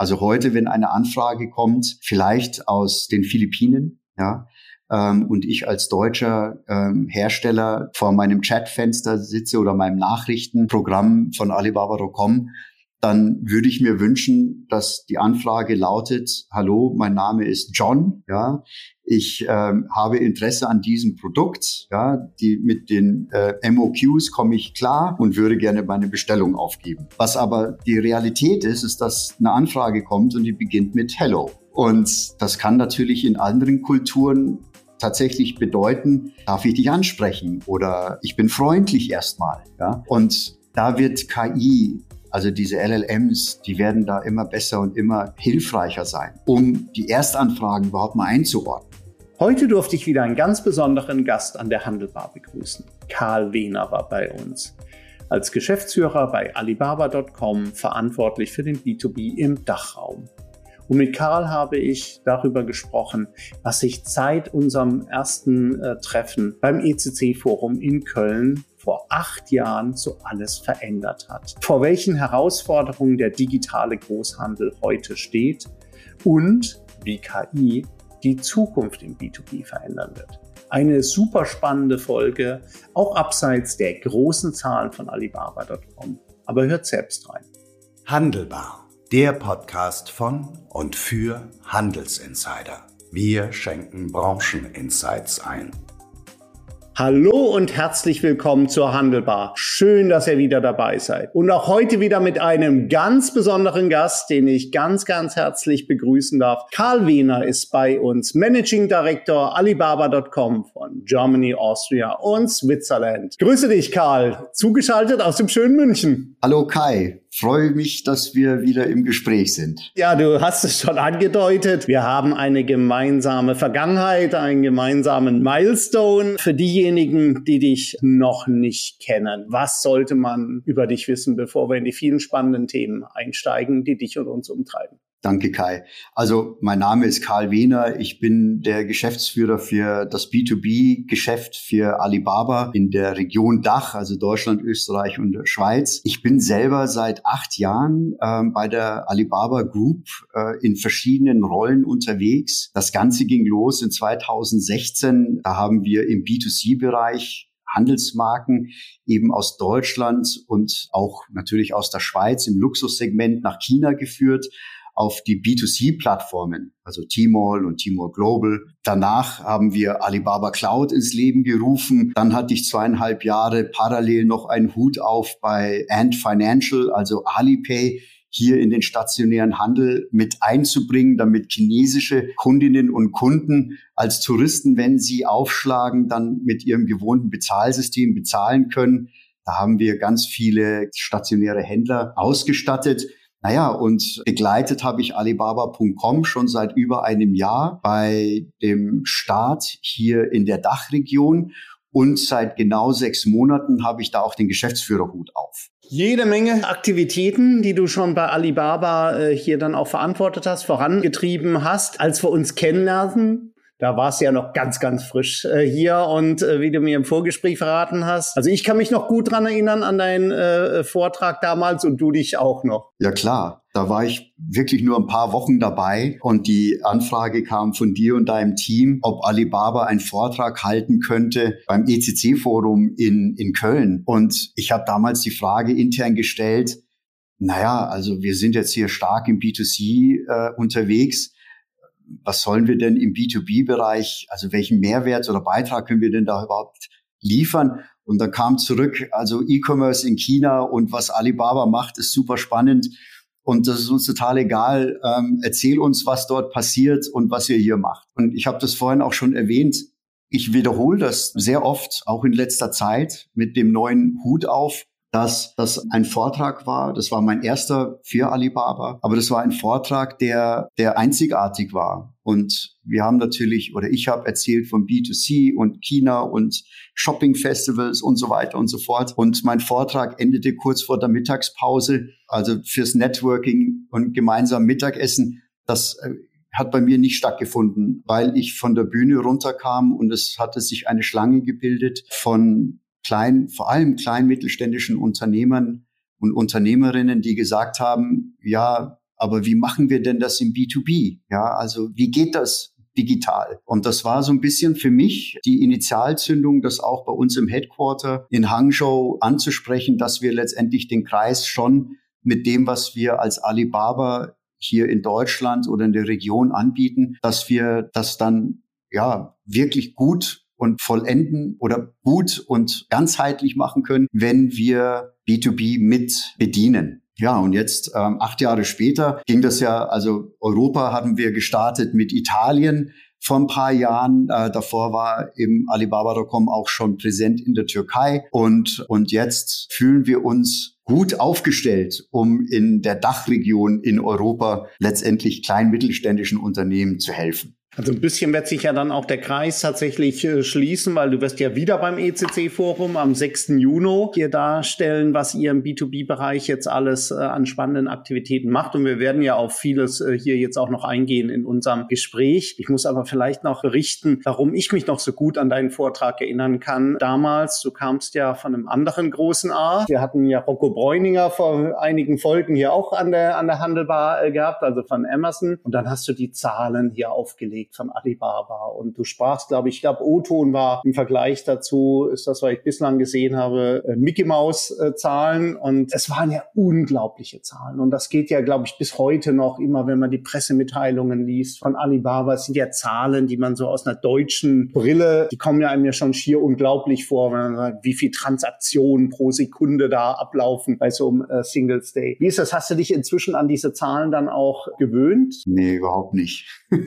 Also heute, wenn eine Anfrage kommt, vielleicht aus den Philippinen, ja, und ich als deutscher Hersteller vor meinem Chatfenster sitze oder meinem Nachrichtenprogramm von Alibaba.com, dann würde ich mir wünschen, dass die Anfrage lautet: Hallo, mein Name ist John, ja, ich habe Interesse an diesem Produkt, ja, mit den MOQs komme ich klar und würde gerne meine Bestellung aufgeben. Was aber die Realität ist, dass eine Anfrage kommt und die beginnt mit Hello. Und das kann natürlich in anderen Kulturen tatsächlich bedeuten, darf ich dich ansprechen oder ich bin freundlich erstmal. Ja? Und da wird KI, also diese LLMs, die werden da immer besser und immer hilfreicher sein, um die Erstanfragen überhaupt mal einzuordnen. Heute durfte ich wieder einen ganz besonderen Gast an der Handelbar begrüßen. Karl Wehner war bei uns. Als Geschäftsführer bei Alibaba.com verantwortlich für den B2B im Dachraum. Und mit Karl habe ich darüber gesprochen, was sich seit unserem ersten Treffen beim ECC-Forum in Köln vor 8 Jahren so alles verändert hat. Vor welchen Herausforderungen der digitale Großhandel heute steht und wie KI die Zukunft im B2B verändern wird. Eine super spannende Folge, auch abseits der großen Zahlen von Alibaba.com. Aber hört selbst rein. Handelbar. Der Podcast von und für Handelsinsider. Wir schenken Brancheninsights ein. Hallo und herzlich willkommen zur Handelbar. Schön, dass ihr wieder dabei seid. Und auch heute wieder mit einem ganz besonderen Gast, den ich ganz, ganz herzlich begrüßen darf. Karl Wehner ist bei uns, Managing Director Alibaba.com von Germany, Austria und Switzerland. Grüße dich, Karl. Zugeschaltet aus dem schönen München. Hallo Kai. Freue mich, dass wir wieder im Gespräch sind. Ja, du hast es schon angedeutet. Wir haben eine gemeinsame Vergangenheit, einen gemeinsamen Milestone. Für diejenigen, die dich noch nicht kennen, was sollte man über dich wissen, bevor wir in die vielen spannenden Themen einsteigen, die dich und uns umtreiben? Danke, Kai. Also mein Name ist Karl Wehner. Ich bin der Geschäftsführer für das B2B-Geschäft für Alibaba in der Region Dach, also Deutschland, Österreich und der Schweiz. Ich bin selber seit 8 Jahren bei der Alibaba Group in verschiedenen Rollen unterwegs. Das Ganze ging los in 2016. Da haben wir im B2C-Bereich Handelsmarken eben aus Deutschland und auch natürlich aus der Schweiz im Luxussegment nach China geführt, auf die B2C-Plattformen, also Tmall und Tmall Global. Danach haben wir Alibaba Cloud ins Leben gerufen. Dann hatte ich 2,5 Jahre parallel noch einen Hut auf bei Ant Financial, also Alipay, hier in den stationären Handel mit einzubringen, damit chinesische Kundinnen und Kunden als Touristen, wenn sie aufschlagen, dann mit ihrem gewohnten Bezahlsystem bezahlen können. Da haben wir ganz viele stationäre Händler ausgestattet. Naja, und begleitet habe ich Alibaba.com schon seit über einem Jahr bei dem Start hier in der Dachregion. Und seit genau 6 Monaten habe ich da auch den Geschäftsführerhut auf. Jede Menge Aktivitäten, die du schon bei Alibaba hier dann auch verantwortet hast, vorangetrieben hast. Als wir uns kennenlernen, da war es ja noch ganz, ganz frisch hier und wie du mir im Vorgespräch verraten hast. Also ich kann mich noch gut dran erinnern an deinen Vortrag damals und du dich auch noch. Ja klar, da war ich wirklich nur ein paar Wochen dabei und die Anfrage kam von dir und deinem Team, ob Alibaba einen Vortrag halten könnte beim ECC-Forum in Köln. Und ich habe damals die Frage intern gestellt, naja, also wir sind jetzt hier stark im B2C unterwegs. Was sollen wir denn im B2B-Bereich, also welchen Mehrwert oder Beitrag können wir denn da überhaupt liefern? Und dann kam zurück, also E-Commerce in China und was Alibaba macht, ist super spannend. Und das ist uns total egal. Erzähl uns, was dort passiert und was ihr hier macht. Und ich habe das vorhin auch schon erwähnt. Ich wiederhole das sehr oft, auch in letzter Zeit, mit dem neuen Hut auf, dass das ein Vortrag war. Das war mein erster für Alibaba. Aber das war ein Vortrag, der einzigartig war. Und wir haben natürlich, oder ich habe erzählt von B2C und China und Shopping-Festivals und so weiter und so fort. Und mein Vortrag endete kurz vor der Mittagspause, also fürs Networking und gemeinsam Mittagessen. Das hat bei mir nicht stattgefunden, weil ich von der Bühne runterkam und es hatte sich eine Schlange gebildet von vor allem kleinen mittelständischen Unternehmern und Unternehmerinnen, die gesagt haben, ja, aber wie machen wir denn das im B2B? Ja, also wie geht das digital? Und das war so ein bisschen für mich die Initialzündung, das auch bei uns im Headquarter in Hangzhou anzusprechen, dass wir letztendlich den Kreis schon mit dem, was wir als Alibaba hier in Deutschland oder in der Region anbieten, dass wir das dann wirklich gut und vollenden oder gut und ganzheitlich machen können, wenn wir B2B mit bedienen. Ja, und jetzt 8 Jahre später ging das ja, also Europa hatten wir gestartet mit Italien vor ein paar Jahren. Davor war eben Alibaba.com auch schon präsent in der Türkei. Und jetzt fühlen wir uns gut aufgestellt, um in der Dachregion in Europa letztendlich kleinen mittelständischen Unternehmen zu helfen. Also ein bisschen wird sich ja dann auch der Kreis tatsächlich schließen, weil du wirst ja wieder beim ECC-Forum am 6. Juni hier darstellen, was ihr im B2B-Bereich jetzt alles an spannenden Aktivitäten macht. Und wir werden ja auf vieles hier jetzt auch noch eingehen in unserem Gespräch. Ich muss aber vielleicht noch berichten, warum ich mich noch so gut an deinen Vortrag erinnern kann. Damals, du kamst ja von einem anderen großen A. Wir hatten ja Rocco Bräuninger vor einigen Folgen hier auch an der Handelbar gehabt, also von Amazon. Und dann hast du die Zahlen hier aufgelegt von Alibaba. Und du sprachst, glaube ich, O-Ton war im Vergleich dazu, ist das, was ich bislang gesehen habe, Mickey-Maus-Zahlen. Und es waren ja unglaubliche Zahlen. Und das geht ja, glaube ich, bis heute noch immer, wenn man die Pressemitteilungen liest von Alibaba. Es sind ja Zahlen, die man so aus einer deutschen Brille, die kommen ja einem ja schon schier unglaublich vor, wenn man sagt, wie viel Transaktionen pro Sekunde da ablaufen bei so einem Singles Day. Wie ist das? Hast du dich inzwischen an diese Zahlen dann auch gewöhnt? Nee, überhaupt nicht.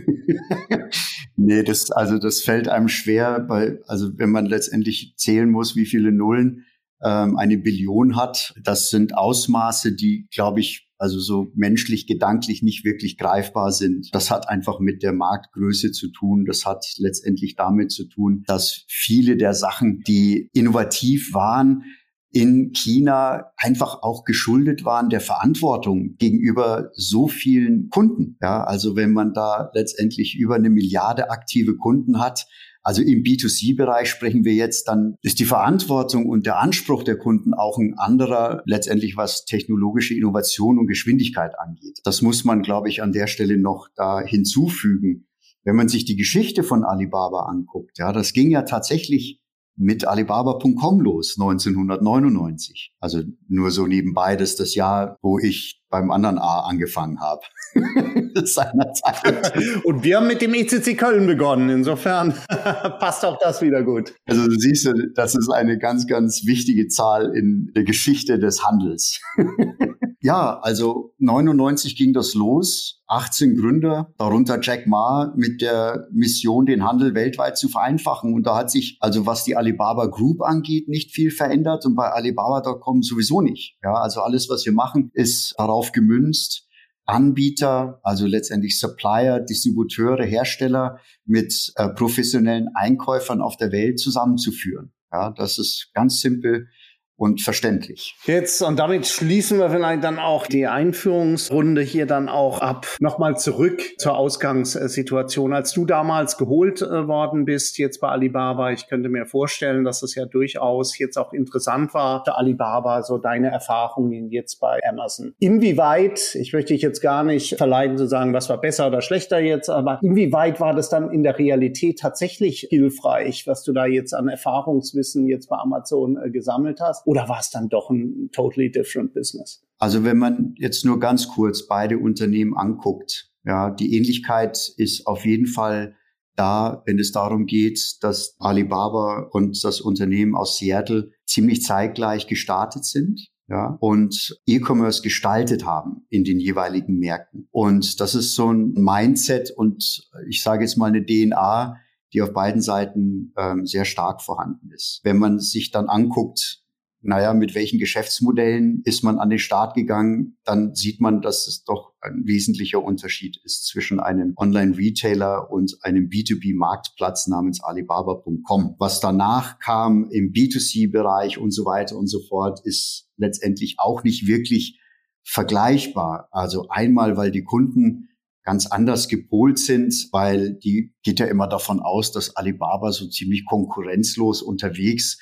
Nee, das fällt einem schwer, wenn man letztendlich zählen muss, wie viele Nullen eine Billion hat. Das sind Ausmaße, die, glaube ich, also so menschlich, gedanklich nicht wirklich greifbar sind. Das hat einfach mit der Marktgröße zu tun. Das hat letztendlich damit zu tun, dass viele der Sachen, die innovativ waren, in China einfach auch geschuldet waren der Verantwortung gegenüber so vielen Kunden. Ja, also wenn man da letztendlich über 1 Milliarde aktive Kunden hat, also im B2C-Bereich sprechen wir jetzt, dann ist die Verantwortung und der Anspruch der Kunden auch ein anderer, letztendlich was technologische Innovation und Geschwindigkeit angeht. Das muss man, glaube ich, an der Stelle noch da hinzufügen. Wenn man sich die Geschichte von Alibaba anguckt, ja, das ging ja tatsächlich mit Alibaba.com los, 1999. Also nur so nebenbei, das ist das Jahr, wo ich beim anderen A angefangen habe. Seinerzeit. Und wir haben mit dem ECC Köln begonnen. Insofern passt auch das wieder gut. Also du siehst, das ist eine ganz, ganz wichtige Zahl in der Geschichte des Handels. Ja, also 99 ging das los, 18 Gründer, darunter Jack Ma, mit der Mission, den Handel weltweit zu vereinfachen. Und da hat sich, also was die Alibaba Group angeht, nicht viel verändert und bei Alibaba.com sowieso nicht. Ja, also alles, was wir machen, ist darauf gemünzt, Anbieter, also letztendlich Supplier, Distributeure, Hersteller mit professionellen Einkäufern auf der Welt zusammenzuführen. Ja, das ist ganz simpel und verständlich. Jetzt, und damit schließen wir vielleicht dann auch die Einführungsrunde hier dann auch ab. Nochmal zurück zur Ausgangssituation. Als du damals geholt worden bist, jetzt bei Alibaba, ich könnte mir vorstellen, dass es ja durchaus jetzt auch interessant war für Alibaba, so deine Erfahrungen jetzt bei Amazon. Inwieweit, ich möchte dich jetzt gar nicht verleiten zu sagen, was war besser oder schlechter jetzt, aber inwieweit war das dann in der Realität tatsächlich hilfreich, was du da jetzt an Erfahrungswissen jetzt bei Amazon gesammelt hast? Oder war es dann doch ein totally different business? Also wenn man jetzt nur ganz kurz beide Unternehmen anguckt, ja, die Ähnlichkeit ist auf jeden Fall da, wenn es darum geht, dass Alibaba und das Unternehmen aus Seattle ziemlich zeitgleich gestartet sind. Ja, und E-Commerce gestaltet haben in den jeweiligen Märkten. Und das ist so ein Mindset und ich sage jetzt mal eine DNA, die auf beiden Seiten sehr stark vorhanden ist. Wenn man sich dann anguckt, mit welchen Geschäftsmodellen ist man an den Start gegangen, dann sieht man, dass es doch ein wesentlicher Unterschied ist zwischen einem Online-Retailer und einem B2B-Marktplatz namens Alibaba.com. Was danach kam im B2C-Bereich und so weiter und so fort, ist letztendlich auch nicht wirklich vergleichbar. Also einmal, weil die Kunden ganz anders gepolt sind, weil die geht ja immer davon aus, dass Alibaba so ziemlich konkurrenzlos unterwegs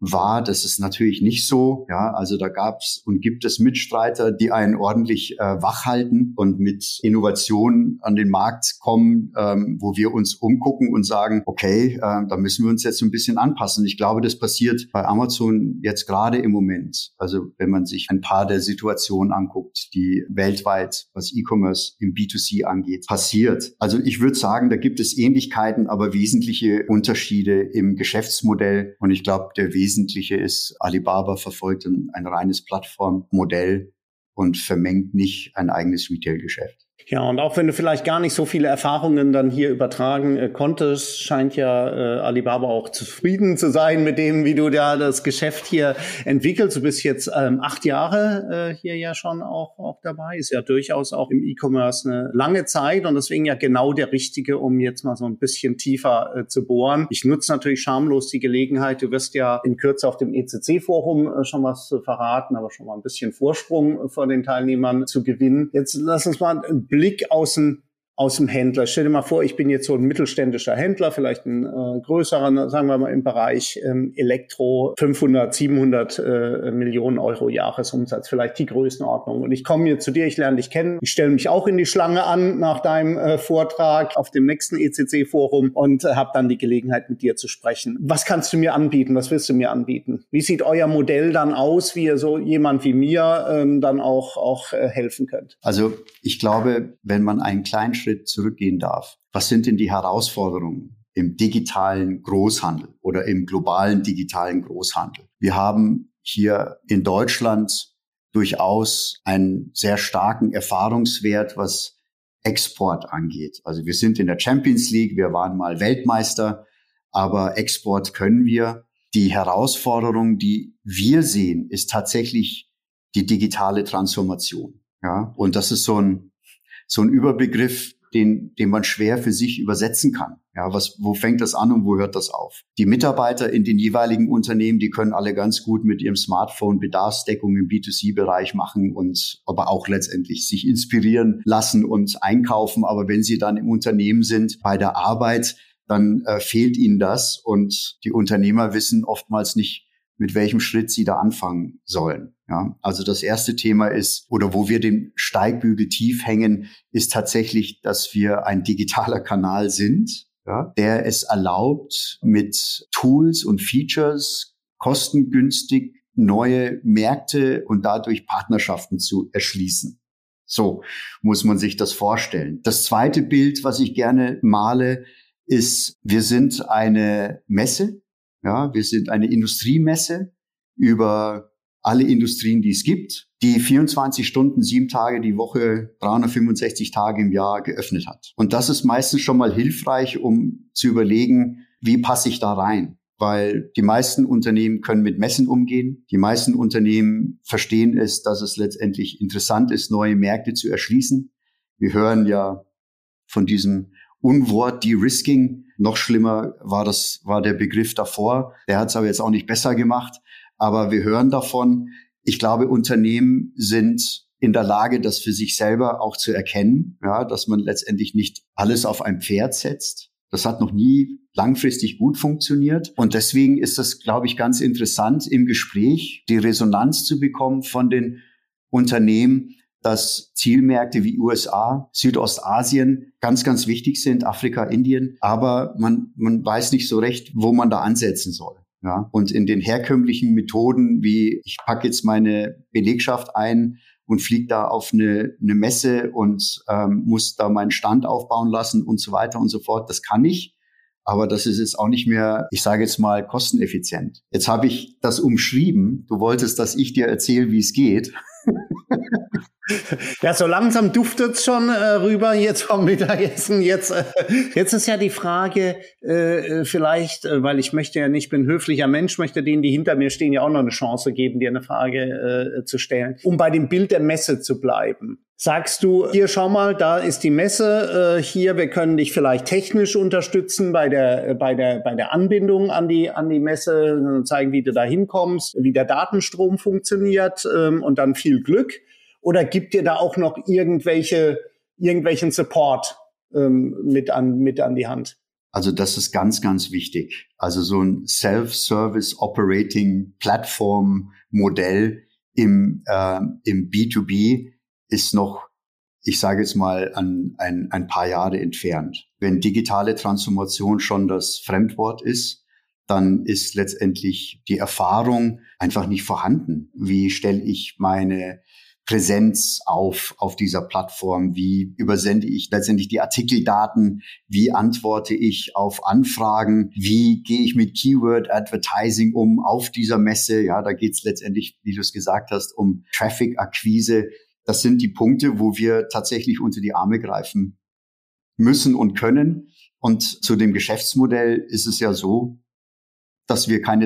war. Das ist natürlich nicht so. Ja, also da gab's und gibt es Mitstreiter, die einen ordentlich wach halten und mit Innovationen an den Markt kommen, wo wir uns umgucken und sagen, okay, da müssen wir uns jetzt ein bisschen anpassen. Ich glaube, das passiert bei Amazon jetzt gerade im Moment. Also wenn man sich ein paar der Situationen anguckt, die weltweit, was E-Commerce im B2C angeht, passiert. Also ich würde sagen, da gibt es Ähnlichkeiten, aber wesentliche Unterschiede im Geschäftsmodell. Und ich glaube, der Wesentliche ist, Alibaba verfolgt ein reines Plattformmodell und vermengt nicht ein eigenes Retail-Geschäft. Ja, und auch wenn du vielleicht gar nicht so viele Erfahrungen dann hier übertragen konntest, scheint ja Alibaba auch zufrieden zu sein mit dem, wie du da das Geschäft hier entwickelst. Du bist jetzt 8 Jahre hier ja schon auch dabei. Ist ja durchaus auch im E-Commerce eine lange Zeit und deswegen ja genau der Richtige, um jetzt mal so ein bisschen tiefer zu bohren. Ich nutze natürlich schamlos die Gelegenheit. Du wirst ja in Kürze auf dem ECC-Forum schon was verraten, aber schon mal ein bisschen Vorsprung vor den Teilnehmern zu gewinnen. Jetzt lass uns mal einen Blick aus dem Händler. Stell dir mal vor, ich bin jetzt so ein mittelständischer Händler, vielleicht ein größerer, sagen wir mal im Bereich Elektro, 500, 700 Millionen Euro Jahresumsatz, vielleicht die Größenordnung. Und ich komme jetzt zu dir, ich lerne dich kennen, ich stelle mich auch in die Schlange an nach deinem Vortrag auf dem nächsten ECC-Forum und habe dann die Gelegenheit, mit dir zu sprechen. Was kannst du mir anbieten? Was willst du mir anbieten? Wie sieht euer Modell dann aus, wie ihr so jemand wie mir dann auch helfen könnt? Also ich glaube, wenn man einen kleinen Schritt zurückgehen darf. Was sind denn die Herausforderungen im digitalen Großhandel oder im globalen digitalen Großhandel? Wir haben hier in Deutschland durchaus einen sehr starken Erfahrungswert, was Export angeht. Also wir sind in der Champions League, wir waren mal Weltmeister, aber Export können wir. Die Herausforderung, die wir sehen, ist tatsächlich die digitale Transformation. Ja, und das ist so ein Überbegriff, den man schwer für sich übersetzen kann. Ja, wo fängt das an und wo hört das auf? Die Mitarbeiter in den jeweiligen Unternehmen, die können alle ganz gut mit ihrem Smartphone Bedarfsdeckung im B2C-Bereich machen und aber auch letztendlich sich inspirieren lassen und einkaufen. Aber wenn sie dann im Unternehmen sind, bei der Arbeit, dann fehlt ihnen das und die Unternehmer wissen oftmals nicht, mit welchem Schritt sie da anfangen sollen. Ja, also das erste Thema ist, oder wo wir den Steigbügel tief hängen, ist tatsächlich, dass wir ein digitaler Kanal sind, ja, der es erlaubt, mit Tools und Features kostengünstig neue Märkte und dadurch Partnerschaften zu erschließen. So muss man sich das vorstellen. Das zweite Bild, was ich gerne male, ist, wir sind eine Messe. Ja, wir sind eine Industriemesse über alle Industrien, die es gibt, die 24 Stunden, 7 Tage die Woche, 365 Tage im Jahr geöffnet hat. Und das ist meistens schon mal hilfreich, um zu überlegen, wie passe ich da rein? Weil die meisten Unternehmen können mit Messen umgehen. Die meisten Unternehmen verstehen es, dass es letztendlich interessant ist, neue Märkte zu erschließen. Wir hören ja von diesem Unwort De-Risking. Noch schlimmer war der Begriff davor. Der hat es aber jetzt auch nicht besser gemacht. Aber wir hören davon. Ich glaube, Unternehmen sind in der Lage, das für sich selber auch zu erkennen, ja, dass man letztendlich nicht alles auf ein Pferd setzt. Das hat noch nie langfristig gut funktioniert. Und deswegen ist das, glaube ich, ganz interessant im Gespräch, die Resonanz zu bekommen von den Unternehmen, dass Zielmärkte wie USA, Südostasien ganz, ganz wichtig sind, Afrika, Indien. Aber man weiß nicht so recht, wo man da ansetzen soll. Ja, und in den herkömmlichen Methoden, wie ich packe jetzt meine Belegschaft ein und fliege da auf eine Messe und muss da meinen Stand aufbauen lassen und so weiter und so fort, das kann ich. Aber das ist jetzt auch nicht mehr, ich sage jetzt mal, kosteneffizient. Jetzt habe ich das umschrieben. Du wolltest, dass ich dir erzähle, wie es geht. Ja, so langsam duftet's schon rüber jetzt vom Mittagessen. Jetzt ist ja die Frage, vielleicht, weil ich möchte ja nicht, bin ein höflicher Mensch, möchte denen, die hinter mir stehen, ja auch noch eine Chance geben, dir eine Frage zu stellen. Um bei dem Bild der Messe zu bleiben. Sagst du, hier schau mal, da ist die Messe, hier, wir können dich vielleicht technisch unterstützen bei der Anbindung an die Messe, zeigen, wie du da hinkommst, wie der Datenstrom funktioniert und dann viel Glück. Oder gibt dir da auch noch irgendwelchen Support mit an die Hand? Also das ist ganz, ganz wichtig. Also so ein Self-Service Operating Plattform Modell im B2B ist noch, ich sage jetzt mal, ein paar Jahre entfernt. Wenn digitale Transformation schon das Fremdwort ist, dann ist letztendlich die Erfahrung einfach nicht vorhanden. Wie stelle ich meine Präsenz auf dieser Plattform? Wie übersende ich letztendlich die Artikeldaten? Wie antworte ich auf Anfragen? Wie gehe ich mit Keyword Advertising um auf dieser Messe? Ja, da geht es letztendlich, wie du es gesagt hast, um Traffic-Akquise. Das sind die Punkte, wo wir tatsächlich unter die Arme greifen müssen und können. Und zu dem Geschäftsmodell ist es ja so, dass wir keine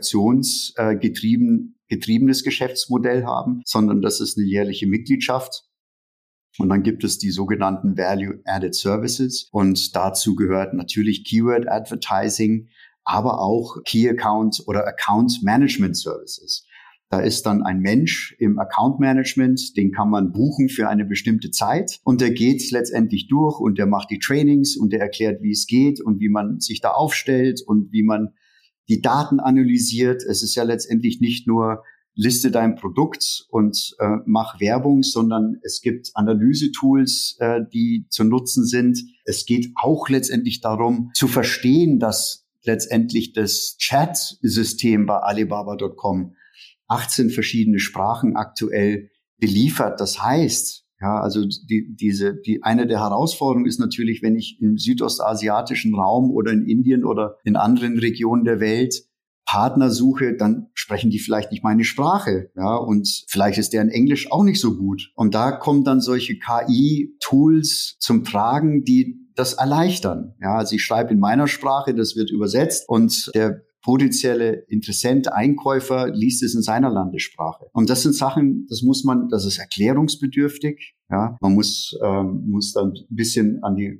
transaktionsgetriebenes Geschäftsmodell haben, sondern das ist eine jährliche Mitgliedschaft. Und dann gibt es die sogenannten Value-Added Services. Und dazu gehört natürlich Keyword Advertising, aber auch Key Account oder Account Management Services. Da ist dann ein Mensch im Account Management, den kann man buchen für eine bestimmte Zeit und der geht letztendlich durch und der macht die Trainings und der erklärt, wie es geht und wie man sich da aufstellt und wie man die Daten analysiert. Es ist ja letztendlich nicht nur liste dein Produkt und mach Werbung, sondern es gibt Analysetools, die zu nutzen sind. Es geht auch letztendlich darum, zu verstehen, dass letztendlich das Chat-System bei Alibaba.com 18 verschiedene Sprachen aktuell beliefert. Das heißt, ja, also eine der Herausforderungen ist natürlich, wenn ich im südostasiatischen Raum oder in Indien oder in anderen Regionen der Welt Partner suche, dann sprechen die vielleicht nicht meine Sprache, ja, und vielleicht ist deren Englisch auch nicht so gut. Und da kommen dann solche KI-Tools zum Tragen, die das erleichtern. Ja, also ich schreibe in meiner Sprache, das wird übersetzt und der potenzielle Interessent, Einkäufer liest es in seiner Landessprache. Und das sind Sachen, das ist erklärungsbedürftig. Ja, man muss dann ein bisschen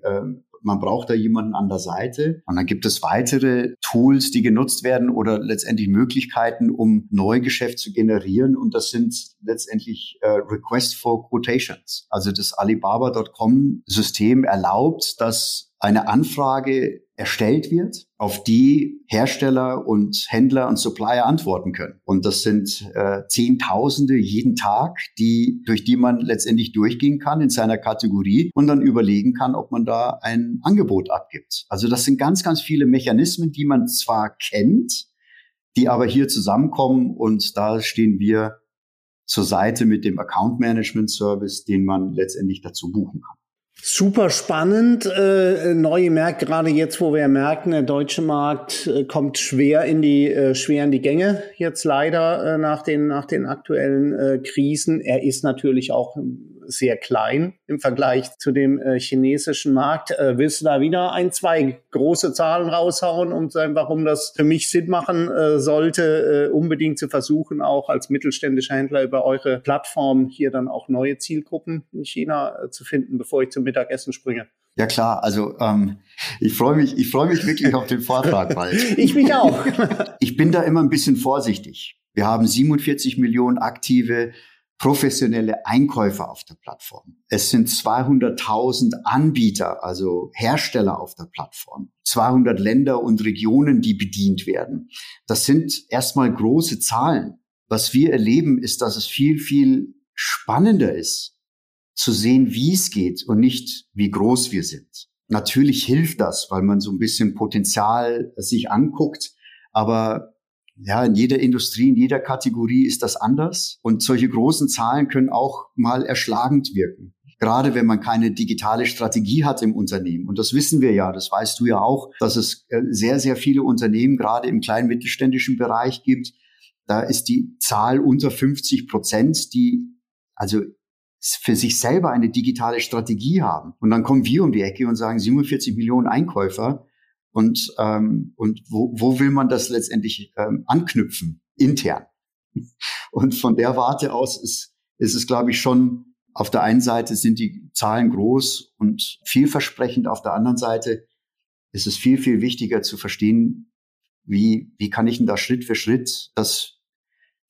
man braucht da jemanden an der Seite. Und dann gibt es weitere Tools, die genutzt werden oder letztendlich Möglichkeiten, um Neugeschäft zu generieren. Und das sind letztendlich Request for Quotations. Also das Alibaba.com-System erlaubt, dass eine Anfrage erstellt wird, auf die Hersteller und Händler und Supplier antworten können. Und das sind Zehntausende jeden Tag, durch die man letztendlich durchgehen kann in seiner Kategorie und dann überlegen kann, ob man da ein Angebot abgibt. Also das sind ganz, ganz viele Mechanismen, die man zwar kennt, die aber hier zusammenkommen und da stehen wir zur Seite mit dem Account Management Service, den man letztendlich dazu buchen kann. Super spannend, neue Märkte, gerade jetzt, wo wir merken, der deutsche Markt kommt schwer in die Gänge, jetzt leider nach den aktuellen Krisen. Er ist natürlich auch sehr klein im Vergleich zu dem chinesischen Markt. Willst du da wieder zwei große Zahlen raushauen, um zu sagen, warum das für mich Sinn machen sollte, unbedingt zu versuchen, auch als mittelständischer Händler über eure Plattform hier dann auch neue Zielgruppen in China zu finden, bevor ich zum Mittagessen springe? Ja klar, also ich freue mich wirklich auf den Vortrag bald. Ich mich auch. Ich bin da immer ein bisschen vorsichtig. Wir haben 47 Millionen aktive professionelle Einkäufer auf der Plattform. Es sind 200.000 Anbieter, also Hersteller auf der Plattform. 200 Länder und Regionen, die bedient werden. Das sind erstmal große Zahlen. Was wir erleben, ist, dass es viel, viel spannender ist, zu sehen, wie es geht und nicht, wie groß wir sind. Natürlich hilft das, weil man so ein bisschen Potenzial sich anguckt, aber ja, in jeder Industrie, in jeder Kategorie ist das anders. Und solche großen Zahlen können auch mal erschlagend wirken. Gerade wenn man keine digitale Strategie hat im Unternehmen. Und das wissen wir ja, das weißt du ja auch, dass es sehr, sehr viele Unternehmen gerade im kleinen mittelständischen Bereich gibt. Da ist die Zahl unter 50%, die also für sich selber eine digitale Strategie haben. Und dann kommen wir um die Ecke und sagen 47 Millionen Einkäufer. Und wo will man das letztendlich anknüpfen? Intern. Und von der Warte aus ist es, glaube ich, schon, auf der einen Seite sind die Zahlen groß und vielversprechend, auf der anderen Seite ist es viel, viel wichtiger zu verstehen, wie kann ich denn da Schritt für Schritt das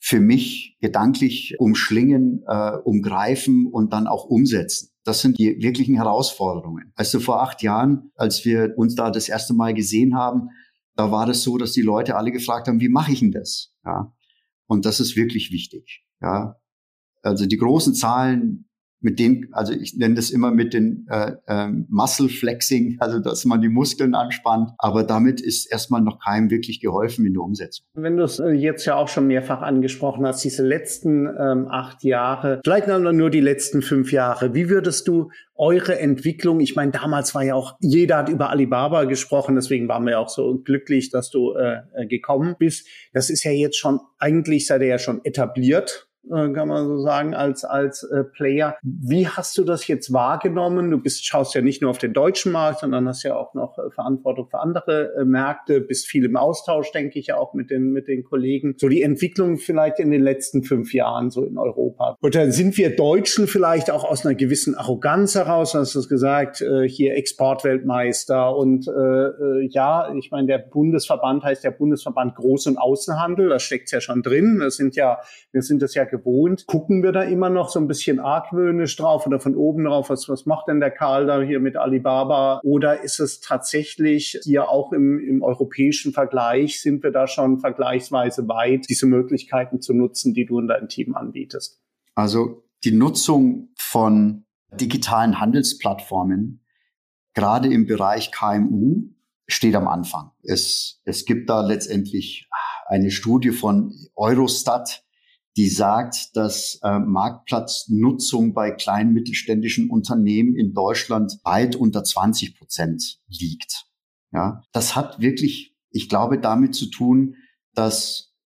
für mich gedanklich umschlingen, umgreifen und dann auch umsetzen. Das sind die wirklichen Herausforderungen. Also vor 8 Jahren, als wir uns da das erste Mal gesehen haben, da war das so, dass die Leute alle gefragt haben, wie mache ich denn das? Ja. Und das ist wirklich wichtig. Ja. Also die großen Zahlen, mit denen, also ich nenne das immer mit den Muscle Flexing, also dass man die Muskeln anspannt, aber damit ist erstmal noch keinem wirklich geholfen in der Umsetzung. Wenn du es jetzt ja auch schon mehrfach angesprochen hast, diese letzten 8 Jahre, vielleicht nur die letzten 5 Jahre, wie würdest du eure Entwicklung, ich meine, damals war ja auch, jeder hat über Alibaba gesprochen, deswegen waren wir auch so glücklich, dass du gekommen bist. Das ist ja jetzt schon, eigentlich seid ihr ja schon etabliert, kann man so sagen, als Player. Wie hast du das jetzt wahrgenommen? Du schaust ja nicht nur auf den deutschen Markt, sondern hast ja auch noch Verantwortung für andere Märkte, bist viel im Austausch, denke ich, ja auch mit den Kollegen. So die Entwicklung vielleicht in den letzten 5 Jahren so in Europa. Oder sind wir Deutschen vielleicht auch aus einer gewissen Arroganz heraus, hast du es gesagt, hier Exportweltmeister und ja, ich meine, der Bundesverband heißt ja Bundesverband Groß- und Außenhandel, da steckt's ja schon drin. Wir sind das ja gewohnt. Gucken wir da immer noch so ein bisschen argwöhnisch drauf oder von oben drauf, was macht denn der Karl da hier mit Alibaba? Oder ist es tatsächlich hier auch im europäischen Vergleich, sind wir da schon vergleichsweise weit, diese Möglichkeiten zu nutzen, die du in deinem Team anbietest? Also die Nutzung von digitalen Handelsplattformen, gerade im Bereich KMU, steht am Anfang. Es gibt da letztendlich eine Studie von Eurostat, die sagt, dass Marktplatznutzung bei kleinen mittelständischen Unternehmen in Deutschland weit unter 20% liegt. Ja, das hat wirklich, ich glaube, damit zu tun, dass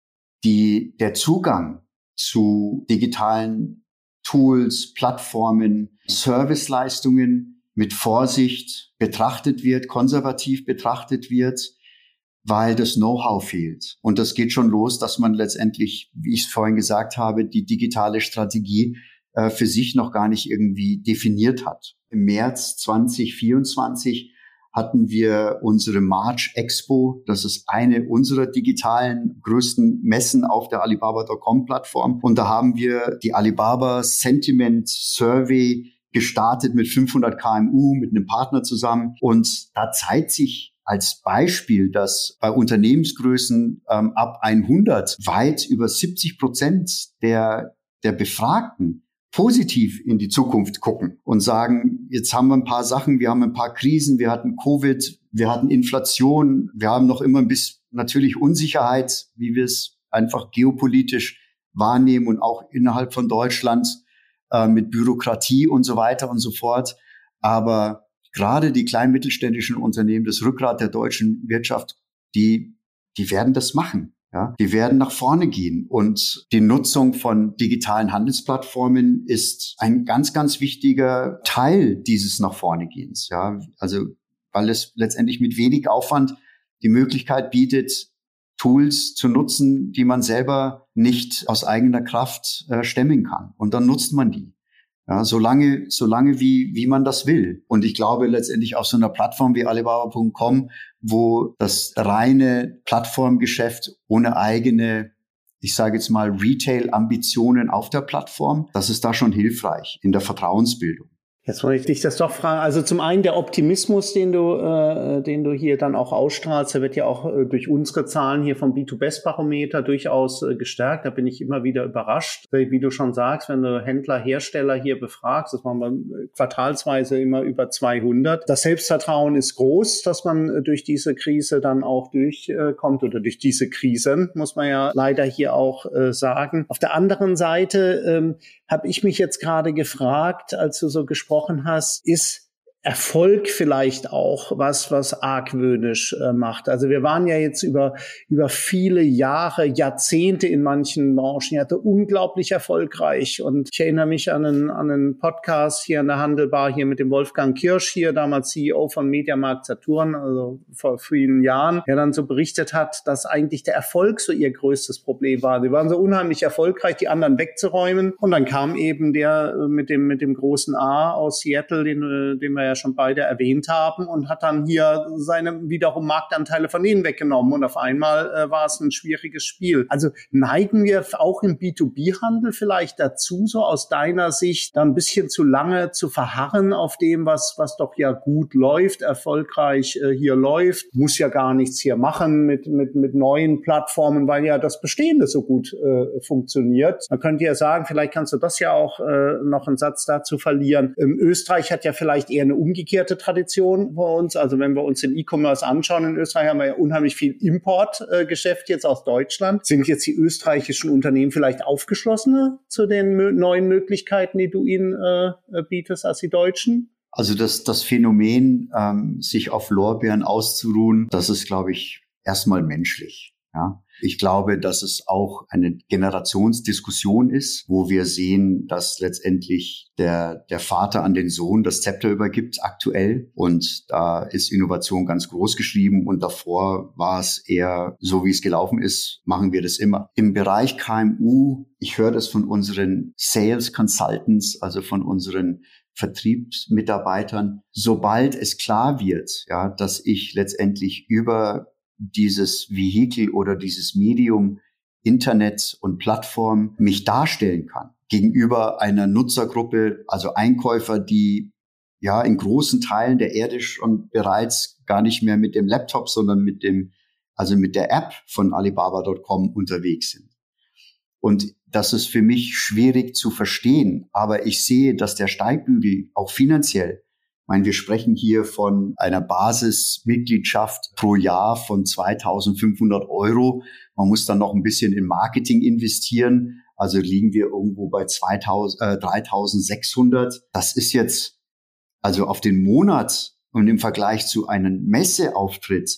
der Zugang zu digitalen Tools, Plattformen, Serviceleistungen mit Vorsicht betrachtet wird, konservativ betrachtet wird, weil das Know-how fehlt. Und das geht schon los, dass man letztendlich, wie ich es vorhin gesagt habe, die digitale Strategie für sich noch gar nicht irgendwie definiert hat. Im März 2024 hatten wir unsere March Expo. Das ist eine unserer digitalen größten Messen auf der Alibaba.com-Plattform. Und da haben wir die Alibaba Sentiment Survey gestartet mit 500 KMU, mit einem Partner zusammen. Und da zeigt sich als Beispiel, dass bei Unternehmensgrößen ab 100 weit über 70% der Befragten positiv in die Zukunft gucken und sagen, jetzt haben wir ein paar Sachen, wir haben ein paar Krisen, wir hatten Covid, wir hatten Inflation, wir haben noch immer ein bisschen natürlich Unsicherheit, wie wir es einfach geopolitisch wahrnehmen und auch innerhalb von Deutschland mit Bürokratie und so weiter und so fort. Aber gerade die kleinen mittelständischen Unternehmen, das Rückgrat der deutschen Wirtschaft, die werden das machen. Ja? Die werden nach vorne gehen. Und die Nutzung von digitalen Handelsplattformen ist ein ganz, ganz wichtiger Teil dieses nach vorne Gehens. Ja? Also, weil es letztendlich mit wenig Aufwand die Möglichkeit bietet, Tools zu nutzen, die man selber nicht aus eigener Kraft stemmen kann. Und dann nutzt man die. Ja, solange wie man das will. Und ich glaube letztendlich auf so einer Plattform wie Alibaba.com, wo das reine Plattformgeschäft ohne eigene, ich sage jetzt mal Retail-Ambitionen auf der Plattform, das ist da schon hilfreich in der Vertrauensbildung. Jetzt wollte ich dich das doch fragen. Also zum einen der Optimismus, den du hier dann auch ausstrahlst, der wird ja auch durch unsere Zahlen hier vom B2Best-Barometer durchaus gestärkt. Da bin ich immer wieder überrascht. Wie du schon sagst, wenn du Händler, Hersteller hier befragst, das machen wir quartalsweise immer über 200. Das Selbstvertrauen ist groß, dass man durch diese Krise dann auch durchkommt oder durch diese Krisen, muss man ja leider hier auch sagen. Auf der anderen Seite habe ich mich jetzt gerade gefragt, als du so gesprochen hast, ist Erfolg vielleicht auch was argwöhnisch macht. Also wir waren ja jetzt über viele Jahre, Jahrzehnte in manchen Branchen ja unglaublich erfolgreich. Und ich erinnere mich an einen Podcast hier an der Handelbar hier mit dem Wolfgang Kirsch hier, damals CEO von Mediamarkt Saturn, also vor vielen Jahren, der dann so berichtet hat, dass eigentlich der Erfolg so ihr größtes Problem war. Sie waren so unheimlich erfolgreich, die anderen wegzuräumen. Und dann kam eben der mit dem großen A aus Seattle, den wir ja ja schon beide erwähnt haben, und hat dann hier seine wiederum Marktanteile von ihnen weggenommen. Und auf einmal war es ein schwieriges Spiel. Also neigen wir auch im B2B-Handel vielleicht dazu, so aus deiner Sicht, da ein bisschen zu lange zu verharren auf dem, was doch ja gut läuft, erfolgreich hier läuft, muss ja gar nichts hier machen mit neuen Plattformen, weil ja das Bestehende so gut funktioniert. Man könnte ja sagen, vielleicht kannst du das ja auch noch einen Satz dazu verlieren. Österreich hat ja vielleicht eher eine umgekehrte Tradition bei uns. Also wenn wir uns den E-Commerce anschauen, in Österreich haben wir ja unheimlich viel Importgeschäft jetzt aus Deutschland. Sind jetzt die österreichischen Unternehmen vielleicht aufgeschlossener zu den neuen Möglichkeiten, die du ihnen bietest, als die Deutschen? Also das Phänomen, sich auf Lorbeeren auszuruhen, das ist, glaube ich, erstmal menschlich. Ja, ich glaube, dass es auch eine Generationsdiskussion ist, wo wir sehen, dass letztendlich der Vater an den Sohn das Zepter übergibt aktuell, und da ist Innovation ganz groß geschrieben, und davor war es eher so, wie es gelaufen ist, machen wir das immer. Im Bereich KMU, ich höre das von unseren Sales Consultants, also von unseren Vertriebsmitarbeitern, sobald es klar wird, ja, dass ich letztendlich über dieses Vehikel oder dieses Medium Internet und Plattform mich darstellen kann gegenüber einer Nutzergruppe, also Einkäufer, die ja in großen Teilen der Erde schon bereits gar nicht mehr mit dem Laptop, sondern mit der App von Alibaba.com unterwegs sind. Und das ist für mich schwierig zu verstehen, aber ich sehe, dass der Steigbügel auch finanziell, ich meine, wir sprechen hier von einer Basismitgliedschaft pro Jahr von 2.500 €. Man muss dann noch ein bisschen in Marketing investieren. Also liegen wir irgendwo bei 3.600. Das ist jetzt also auf den Monat und im Vergleich zu einem Messeauftritt,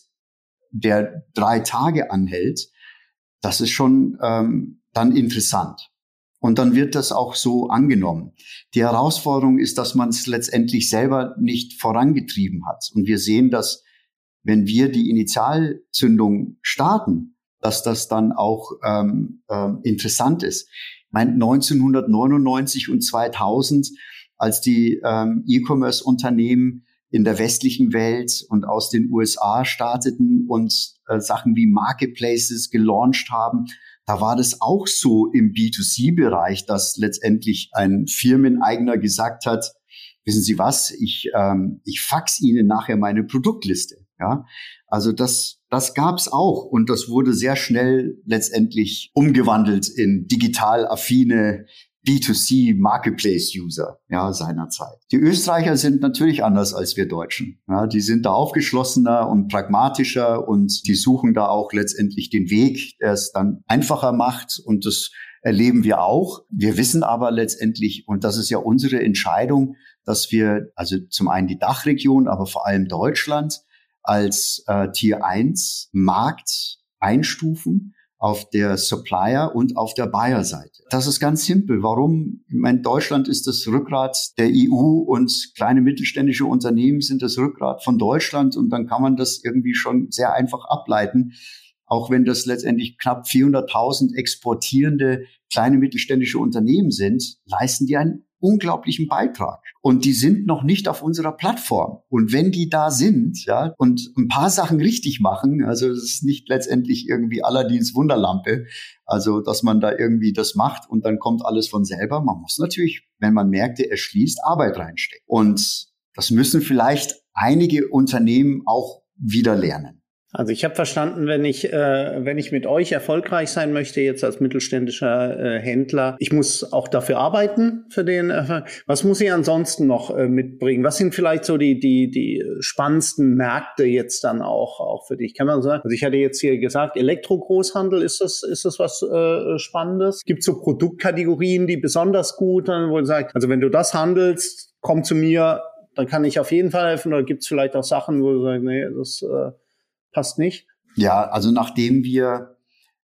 der 3 Tage anhält, das ist schon dann interessant. Und dann wird das auch so angenommen. Die Herausforderung ist, dass man es letztendlich selber nicht vorangetrieben hat. Und wir sehen, dass wenn wir die Initialzündung starten, dass das dann auch interessant ist. Ich meine, 1999 und 2000, als die E-Commerce-Unternehmen in der westlichen Welt und aus den USA starteten und Sachen wie Marketplaces gelauncht haben, da war das auch so im B2C-Bereich, dass letztendlich ein Firmeneigner gesagt hat, wissen Sie was, ich fax Ihnen nachher meine Produktliste. Ja, also das gab's auch, und das wurde sehr schnell letztendlich umgewandelt in digital affine B2C-Marketplace-User, ja, seinerzeit. Die Österreicher sind natürlich anders als wir Deutschen. Ja, die sind da aufgeschlossener und pragmatischer, und die suchen da auch letztendlich den Weg, der es dann einfacher macht, und das erleben wir auch. Wir wissen aber letztendlich, und das ist ja unsere Entscheidung, dass wir also zum einen die Dachregion, aber vor allem Deutschland als Tier 1 Markt einstufen, auf der Supplier- und auf der Buyer-Seite. Das ist ganz simpel. Warum? Ich meine, Deutschland ist das Rückgrat der EU, und kleine mittelständische Unternehmen sind das Rückgrat von Deutschland, und dann kann man das irgendwie schon sehr einfach ableiten. Auch wenn das letztendlich knapp 400.000 exportierende kleine mittelständische Unternehmen sind, leisten die einen unglaublichen Beitrag. Und die sind noch nicht auf unserer Plattform. Und wenn die da sind, ja, und ein paar Sachen richtig machen, also es ist nicht letztendlich irgendwie Aladins Wunderlampe, also dass man da irgendwie das macht und dann kommt alles von selber. Man muss natürlich, wenn man Märkte erschließt, Arbeit reinstecken. Und das müssen vielleicht einige Unternehmen auch wieder lernen. Also ich habe verstanden, wenn ich mit euch erfolgreich sein möchte, jetzt als mittelständischer Händler, ich muss auch dafür arbeiten für den. Was muss ich ansonsten noch mitbringen? Was sind vielleicht so die spannendsten Märkte jetzt dann auch für dich? Kann man sagen? Also ich hatte jetzt hier gesagt, Elektrogroßhandel, ist das was Spannendes? Gibt es so Produktkategorien, die besonders gut, wo du sagst, also wenn du das handelst, komm zu mir, dann kann ich auf jeden Fall helfen. Oder gibt es vielleicht auch Sachen, wo du sagst, nee, das passt nicht? Ja, also nachdem wir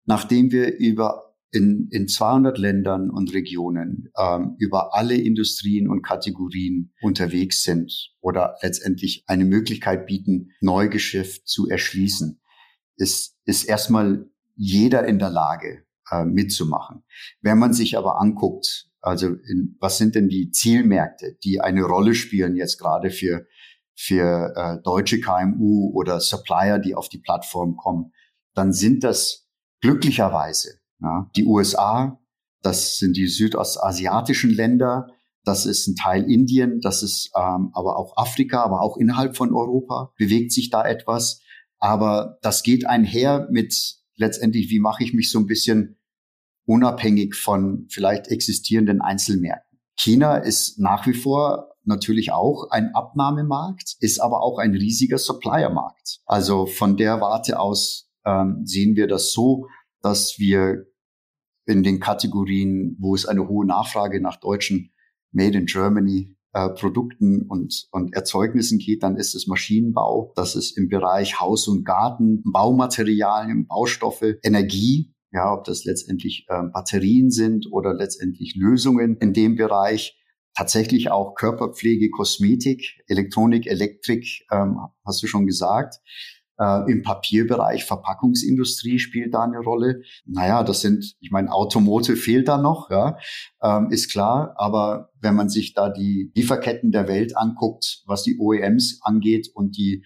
in 200 Ländern und Regionen über alle Industrien und Kategorien unterwegs sind oder letztendlich eine Möglichkeit bieten, Neugeschäft zu erschließen, ist erstmal jeder in der Lage, mitzumachen. Wenn man sich aber anguckt, Also was sind denn die Zielmärkte, die eine Rolle spielen jetzt gerade für deutsche KMU oder Supplier, die auf die Plattform kommen, dann sind das glücklicherweise die USA, das sind die südostasiatischen Länder, das ist ein Teil Indien, das ist aber auch Afrika, aber auch innerhalb von Europa bewegt sich da etwas. Aber das geht einher mit letztendlich, wie mache ich mich so ein bisschen unabhängig von vielleicht existierenden Einzelmärkten. China ist nach wie vor natürlich auch ein Abnahmemarkt, ist aber auch ein riesiger Suppliermarkt. Also von der Warte aus sehen wir das so, dass wir in den Kategorien, wo es eine hohe Nachfrage nach deutschen Made in Germany Produkten und Erzeugnissen geht, dann ist es Maschinenbau, das ist im Bereich Haus und Garten, Baumaterialien, Baustoffe, Energie, ja, ob das letztendlich Batterien sind oder letztendlich Lösungen in dem Bereich. Tatsächlich auch Körperpflege, Kosmetik, Elektronik, Elektrik, hast du schon gesagt. Im Papierbereich, Verpackungsindustrie spielt da eine Rolle. Naja, ich meine, Automotive fehlt da noch, ja, ist klar. Aber wenn man sich da die Lieferketten der Welt anguckt, was die OEMs angeht und die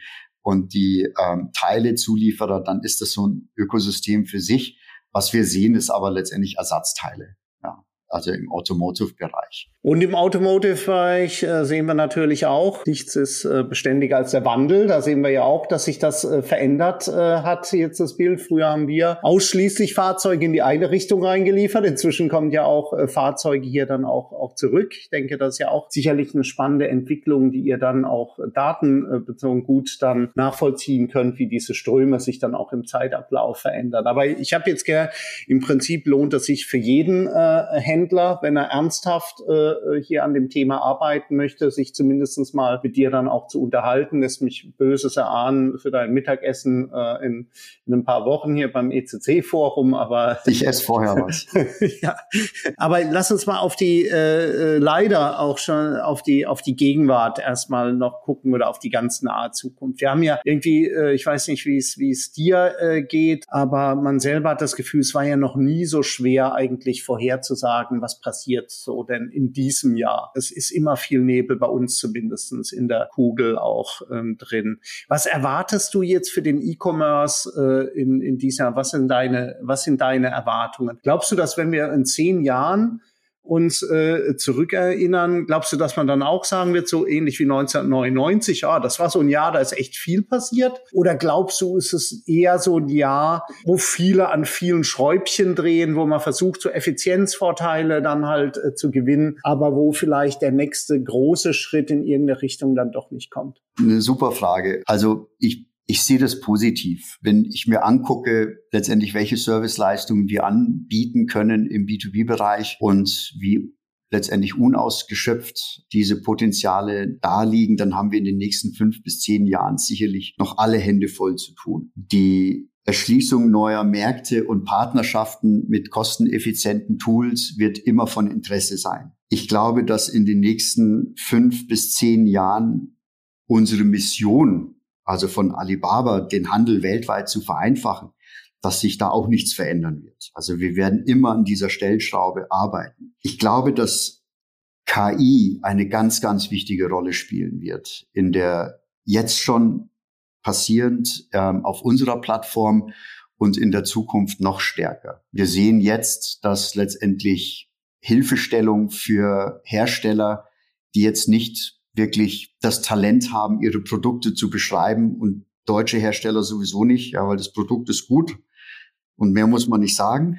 Teilezulieferer, dann ist das so ein Ökosystem für sich. Was wir sehen, ist aber letztendlich Ersatzteile, ja, also im Automotive-Bereich. Und im Automotive-Bereich sehen wir natürlich auch, nichts ist beständiger als der Wandel. Da sehen wir ja auch, dass sich das verändert hat, jetzt das Bild. Früher haben wir ausschließlich Fahrzeuge in die eine Richtung reingeliefert. Inzwischen kommen ja auch Fahrzeuge hier dann auch zurück. Ich denke, das ist ja auch sicherlich eine spannende Entwicklung, die ihr dann auch datenbezogen gut dann nachvollziehen könnt, wie diese Ströme sich dann auch im Zeitablauf verändern. Aber ich habe jetzt im Prinzip lohnt es sich für jeden Händler, wenn er ernsthaft hier an dem Thema arbeiten möchte, sich zumindest mal mit dir dann auch zu unterhalten, lässt mich Böses erahnen für dein Mittagessen in ein paar Wochen hier beim ECC-Forum, aber ich esse vorher was. Ja, aber lass uns mal auf die leider auch schon auf die Gegenwart erstmal noch gucken oder auf die ganz nahe Zukunft. Wir haben ja irgendwie, ich weiß nicht, wie es dir geht, aber man selber hat das Gefühl, es war ja noch nie so schwer eigentlich vorherzusagen, was passiert so denn in diesem Jahr. Es ist immer viel Nebel bei uns zumindest in der Kugel auch drin. Was erwartest du jetzt für den E-Commerce in diesem Jahr? Was sind deine Erwartungen? Glaubst du, dass wenn wir in 10 Jahren uns zurückerinnern, glaubst du, dass man dann auch sagen wird, so ähnlich wie 1999, ja, das war so ein Jahr, da ist echt viel passiert? Oder glaubst du, ist es eher so ein Jahr, wo viele an vielen Schräubchen drehen, wo man versucht, so Effizienzvorteile dann halt zu gewinnen, aber wo vielleicht der nächste große Schritt in irgendeine Richtung dann doch nicht kommt? Eine super Frage. Also ich sehe das positiv. Wenn ich mir angucke, letztendlich, welche Serviceleistungen wir anbieten können im B2B-Bereich und wie letztendlich unausgeschöpft diese Potenziale da liegen, dann haben wir in den nächsten 5 bis 10 Jahren sicherlich noch alle Hände voll zu tun. Die Erschließung neuer Märkte und Partnerschaften mit kosteneffizienten Tools wird immer von Interesse sein. Ich glaube, dass in den nächsten 5 bis 10 Jahren unsere Mission, also von Alibaba, den Handel weltweit zu vereinfachen, dass sich da auch nichts verändern wird. Also wir werden immer an dieser Stellschraube arbeiten. Ich glaube, dass KI eine ganz, ganz wichtige Rolle spielen wird in der jetzt schon passierend auf unserer Plattform und in der Zukunft noch stärker. Wir sehen jetzt, dass letztendlich Hilfestellung für Hersteller, die jetzt nicht wirklich das Talent haben, ihre Produkte zu beschreiben, und deutsche Hersteller sowieso nicht, ja, weil das Produkt ist gut und mehr muss man nicht sagen.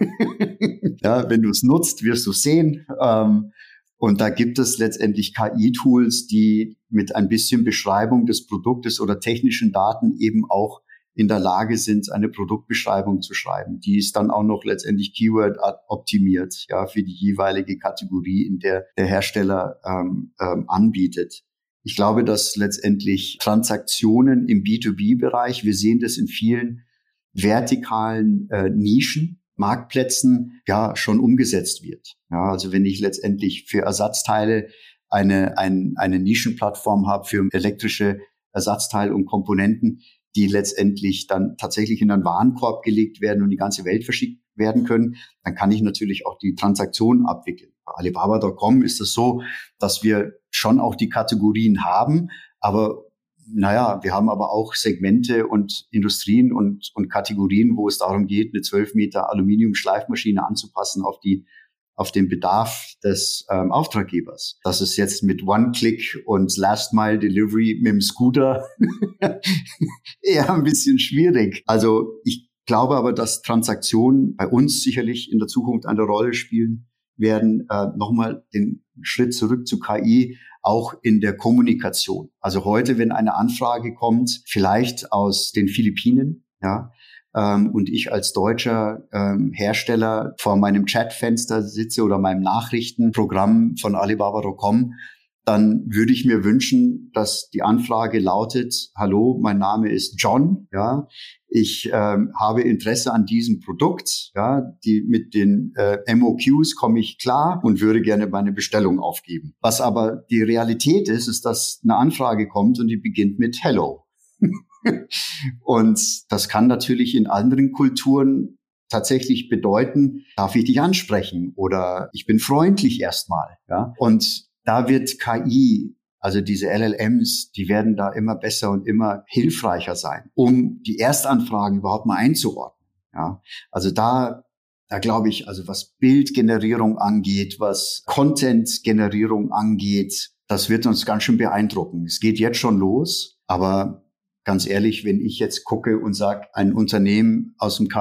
Ja, wenn du es nutzt, wirst du es sehen. Und da gibt es letztendlich KI-Tools, die mit ein bisschen Beschreibung des Produktes oder technischen Daten eben auch in der Lage sind, eine Produktbeschreibung zu schreiben. Die ist dann auch noch letztendlich Keyword optimiert, ja, für die jeweilige Kategorie, in der der Hersteller anbietet. Ich glaube, dass letztendlich Transaktionen im B2B-Bereich, wir sehen das in vielen vertikalen Nischen, Marktplätzen, ja, schon umgesetzt wird. Ja, also wenn ich letztendlich für Ersatzteile eine Nischenplattform habe für elektrische Ersatzteile und Komponenten, die letztendlich dann tatsächlich in einen Warenkorb gelegt werden und die ganze Welt verschickt werden können, dann kann ich natürlich auch die Transaktionen abwickeln. Bei Alibaba.com ist es so, dass wir schon auch die Kategorien haben, aber wir haben aber auch Segmente und Industrien und Kategorien, wo es darum geht, eine 12 Meter Aluminium-Schleifmaschine anzupassen auf den Bedarf des Auftraggebers. Das ist jetzt mit One-Click und Last-Mile-Delivery mit dem Scooter eher ein bisschen schwierig. Also ich glaube aber, dass Transaktionen bei uns sicherlich in der Zukunft eine Rolle spielen werden. Nochmal den Schritt zurück zu KI, auch in der Kommunikation. Also heute, wenn eine Anfrage kommt, vielleicht aus den Philippinen, und ich als deutscher Hersteller vor meinem Chatfenster sitze oder meinem Nachrichtenprogramm von Alibaba.com, dann würde ich mir wünschen, dass die Anfrage lautet: Hallo, mein Name ist John, ich habe Interesse an diesem Produkt, mit den MOQs komme ich klar und würde gerne meine Bestellung aufgeben. Was aber die Realität ist, dass eine Anfrage kommt und die beginnt mit Hello. Und das kann natürlich in anderen Kulturen tatsächlich bedeuten, darf ich dich ansprechen oder ich bin freundlich erstmal. Und da wird KI, also diese LLMs, die werden da immer besser und immer hilfreicher sein, um die Erstanfragen überhaupt mal einzuordnen. Also da glaube ich, also was Bildgenerierung angeht, was Content-Generierung angeht, das wird uns ganz schön beeindrucken. Es geht jetzt schon los, aber ganz ehrlich, wenn ich jetzt gucke und sage, ein Unternehmen aus dem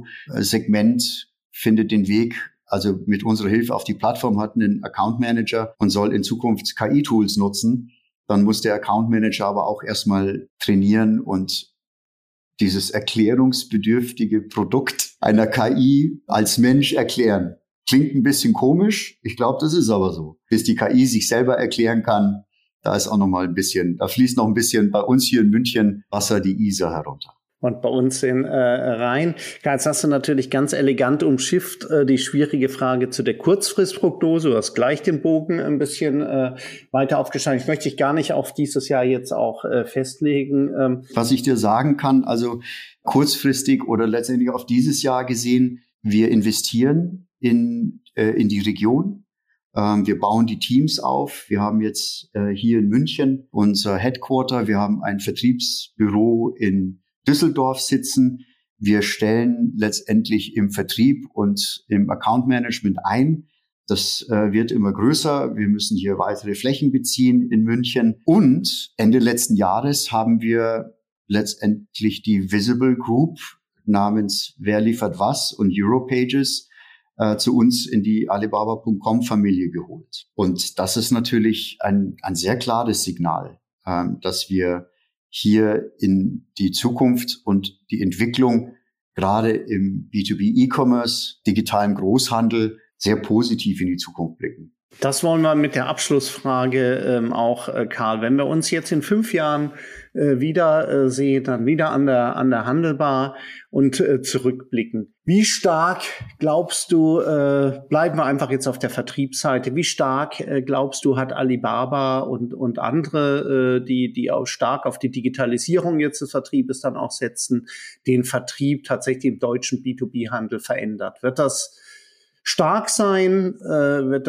KMU-Segment findet den Weg, also mit unserer Hilfe auf die Plattform, hat einen Account Manager und soll in Zukunft KI-Tools nutzen, dann muss der Account Manager aber auch erstmal trainieren und dieses erklärungsbedürftige Produkt einer KI als Mensch erklären. Klingt ein bisschen komisch, ich glaube, das ist aber so. Bis die KI sich selber erklären kann, da ist auch noch mal ein bisschen, da fließt noch ein bisschen bei uns hier in München Wasser die Isar herunter. Und bei uns in Rhein. Jetzt hast du natürlich ganz elegant umschifft die schwierige Frage zu der Kurzfristprognose. Du hast gleich den Bogen ein bisschen weiter aufgeschlagen. Ich möchte dich gar nicht auf dieses Jahr jetzt auch festlegen. Was ich dir sagen kann, also kurzfristig oder letztendlich auf dieses Jahr gesehen, wir investieren in die Region. Wir bauen die Teams auf. Wir haben jetzt hier in München unser Headquarter. Wir haben ein Vertriebsbüro in Düsseldorf sitzen. Wir stellen letztendlich im Vertrieb und im Account Management ein. Das wird immer größer. Wir müssen hier weitere Flächen beziehen in München. Und Ende letzten Jahres haben wir letztendlich die Visible Group namens Wer liefert was und Europages zu uns in die Alibaba.com-Familie geholt. Und das ist natürlich ein sehr klares Signal, dass wir hier in die Zukunft und die Entwicklung gerade im B2B E-Commerce, digitalen Großhandel sehr positiv in die Zukunft blicken. Das wollen wir mit der Abschlussfrage auch, Karl. Wenn wir uns jetzt in 5 Jahren wieder sehen, dann wieder an der Handelbar und zurückblicken. Wie stark glaubst du, bleiben wir einfach jetzt auf der Vertriebsseite, wie stark glaubst du, hat Alibaba und andere, die auch stark auf die Digitalisierung jetzt des Vertriebes dann auch setzen, den Vertrieb tatsächlich im deutschen B2B-Handel verändert? Wird das stark sein? Wird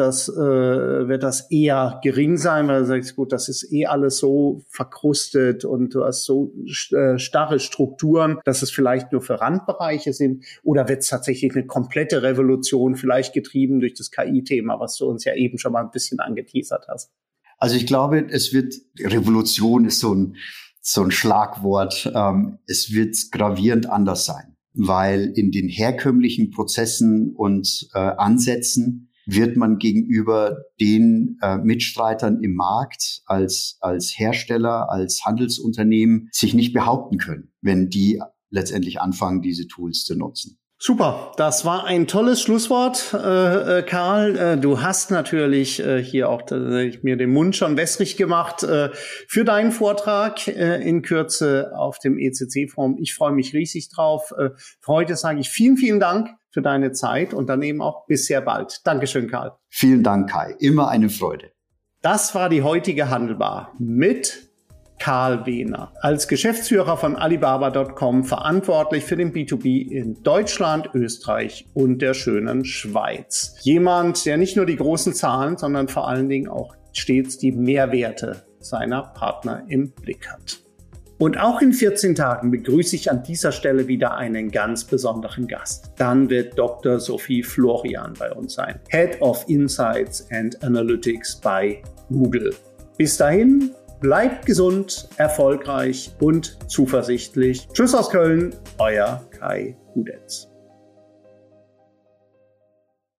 das eher gering sein, weil du sagst, gut, das ist alles so verkrustet und du hast so starre Strukturen, dass es vielleicht nur für Randbereiche sind? Oder wird es tatsächlich eine komplette Revolution, vielleicht getrieben durch das KI-Thema, was du uns ja eben schon mal ein bisschen angeteasert hast? Also ich glaube, Revolution ist so ein Schlagwort. Es wird gravierend anders sein. Weil in den herkömmlichen Prozessen und Ansätzen wird man gegenüber den Mitstreitern im Markt als Hersteller, als Handelsunternehmen sich nicht behaupten können, wenn die letztendlich anfangen, diese Tools zu nutzen. Super, das war ein tolles Schlusswort, Karl. Du hast natürlich hier auch mir den Mund schon wässrig gemacht für deinen Vortrag in Kürze auf dem ECC-Forum. Ich freue mich riesig drauf. Für heute sage ich vielen, vielen Dank für deine Zeit und dann eben auch bis sehr bald. Dankeschön, Karl. Vielen Dank, Kai. Immer eine Freude. Das war die heutige Handelbar mit Karl Wehner, als Geschäftsführer von Alibaba.com verantwortlich für den B2B in Deutschland, Österreich und der schönen Schweiz. Jemand, der nicht nur die großen Zahlen, sondern vor allen Dingen auch stets die Mehrwerte seiner Partner im Blick hat. Und auch in 14 Tagen begrüße ich an dieser Stelle wieder einen ganz besonderen Gast. Dann wird Dr. Sophie Florian bei uns sein, Head of Insights and Analytics bei Google. Bis dahin, bleibt gesund, erfolgreich und zuversichtlich. Tschüss aus Köln, euer Kai Hudetz.